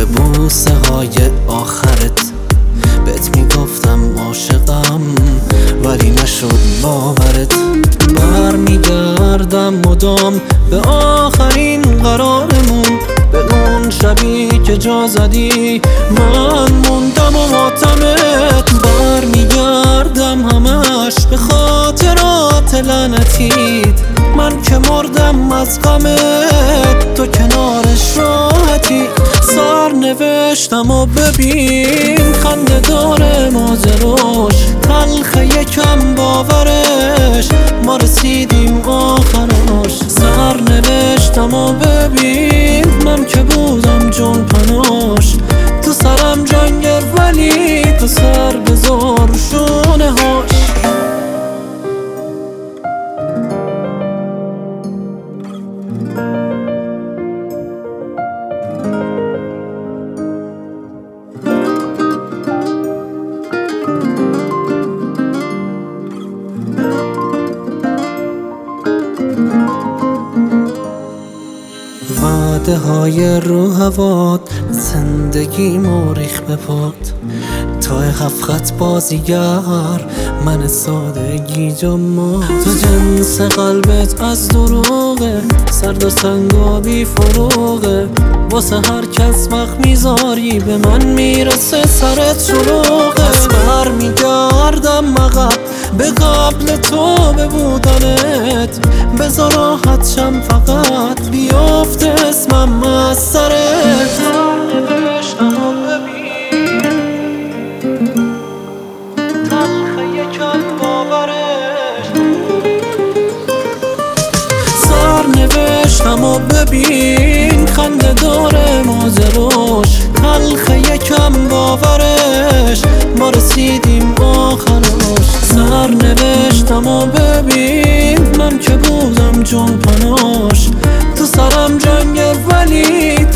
به بوسه های آخرت بهت میگفتم عاشقم، ولی نشد باورت. برمیگردم مدام به آخرین قرارمون، به اون شبی که جا زدی من موندم و ماتمت. برمیگردم همش به خاطرات لعنتیت، من که مردم از غمت تو کنارش راحتی. سر نوشتم و ببین خنده داره ماجراش، تلخه یکم باورش، ما رسیدیم آخراش. سر نوشتم و ببین من که بودم جون پناش، تو سرم جنگر ولی تو سر بذار شونه هاش. وعده های رو هوات زندگی موریخ به پات، تو هفت بازیگر من سادگی جمع. تو جنس قلبت از دروغه، سرد و سنگ و بی فروغه، واسه هر کس وقت میذاری به من میرسه سرت شلوغه. از بر میگردم عقب به قبل تو به بودنت، بذار راحت شم فقط بیافته اسمم از سرت. نوشتم و ببین تلخه یکم باورش، سر نوشتم و ببین خنده داره ماجراش، تلخه یکم باورش، ما رسیدیم آخراش. سر نوشتم و ببین من که بودم جون پناش، تو سرم جنگه ولی